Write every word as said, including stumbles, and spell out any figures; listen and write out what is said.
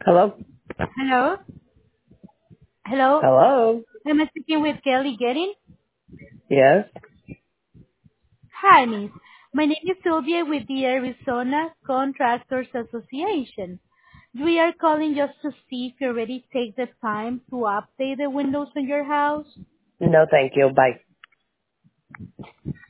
Hello? Hello? Hello? Hello? Am I speaking with Kelly Getting? Yes? Hi, Miss. My name is Sylvia with the Arizona Contractors Association. We are calling just to see if you already take the time to update the windows in your house. No, thank you. Bye.